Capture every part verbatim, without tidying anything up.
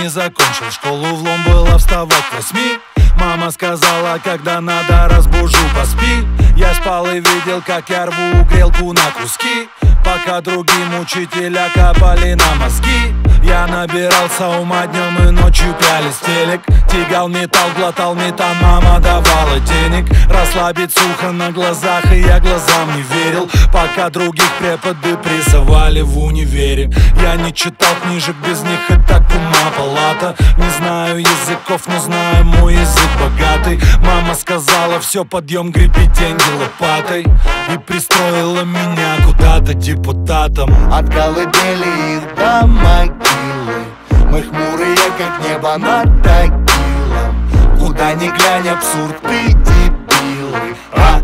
не закончил школу, влом было вставать к восьми. Мама сказала, когда надо, разбужу, поспи. Я спал и видел, как я рву грелку на куски, пока другим учителя капали на мозги. Я набирался ума днем и ночью, пялись телек, тягал металл, глотал метан, мама давала денег. Расслабить сухо на глазах, и я глазам не верил, пока других преподы прессовали в универе. Я не читал книжек, без них и так ума палата. Не знаю языков, но знаю, мой язык богатый. Мама сказала, все, подъем, греби деньги лопатой, и пристроила меня куда-то депутатом. От колыбели их до могилы мы хмурые, как небо над тагилом. Куда ни глянь, абсурд, ты дебилы.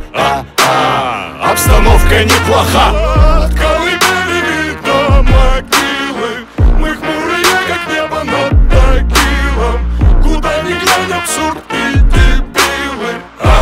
А-а-а, обстановка неплоха. От колыбели до могилы мы хмурые, как небо над тагилом. Куда ни глянь, абсурд, ты дебилы.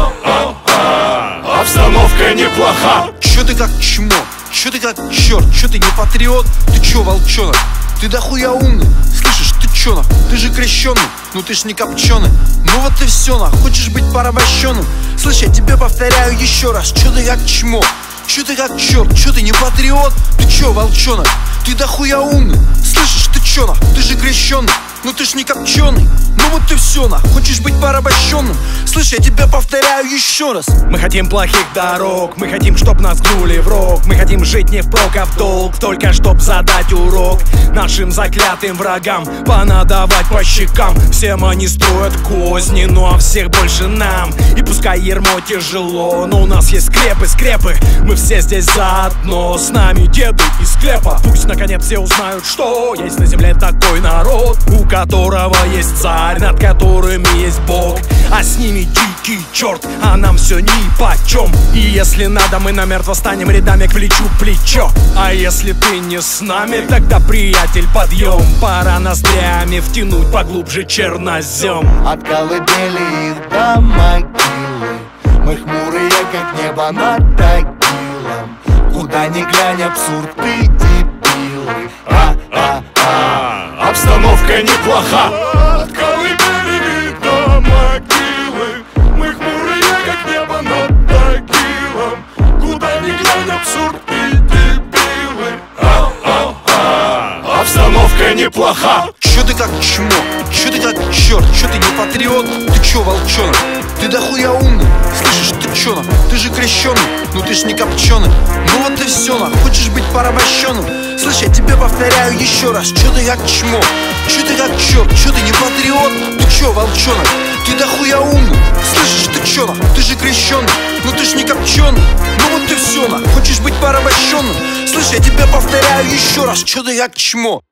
А-а-а, обстановка неплоха. Чё ты как чмо? Чё ты как черт? Чё ты не патриот? Ты чё, волчонок? Ты дохуя умный, слышишь, ты чё нах? Ты же крещеный, ну ты ж не копченый. Ну вот и всё нах, хочешь быть порабощенным? Слышь, я тебе повторяю еще раз, чё ты как чмо? Чё ты как черт? Чё ты не патриот? Ты чё, волчонок? Ты дохуя умный, слышишь, ты чё нах? Ты же крещеный, ну ты ж не копченый. Ну вот и всё нах, хочешь быть порабощенным? Слышь, я тебе повторяю еще раз. Мы хотим плохих дорог, мы хотим, чтоб нас гнули в рог. Мы хотим жить не впрок, а в долг, только чтоб задать урок нашим заклятым врагам, понадавать по щекам. Всем они строят козни, ну а всех больше нам. И пускай ермо тяжело, но у нас есть скрепы, скрепы. Мы все здесь заодно, с нами деды из склепа. Пусть наконец все узнают, что есть на земле такой народ, у которого есть царь, над которым есть Бог, а с ними дикий черт, а нам все нипочем. И если надо, мы намертво станем рядами к плечу к плечо. А если ты не с нами, тогда, приятель, подъем. Пора ноздрями втянуть поглубже чернозем. от колыбели их до могилы мы хмурые, как небо над тагилом. Куда ни глянь, абсурд, ты дебилы. А-а-а, обстановка неплоха. От колыбели до могилы мы хмурые, как небо над тагилом. Куда ни глянь, абсурд, ты дебилы. А-а-а, обстановка неплоха. Чё ты как чмо? Чё ты как черт? Чё ты не патриот? Ты чё, волчонок? Ты дохуя умный, слышишь, ты чё нах? Ты же крещеный, ну ты ж не копченый. Ну вот и всё нах, хочешь быть порабощенным? Слышь, я тебе повторяю еще раз, чё ты как чмо? Чё ты как черт? Чё ты не патриот? Ты чё, волчонок? Ты дохуя умный, слышишь, ты чё нах? Ты же крещеный, ну ты ж не копченый. Ну вот и всё нах, хочешь быть порабощенным? Слышь, я тебе повторяю еще раз, чё ты как чмо?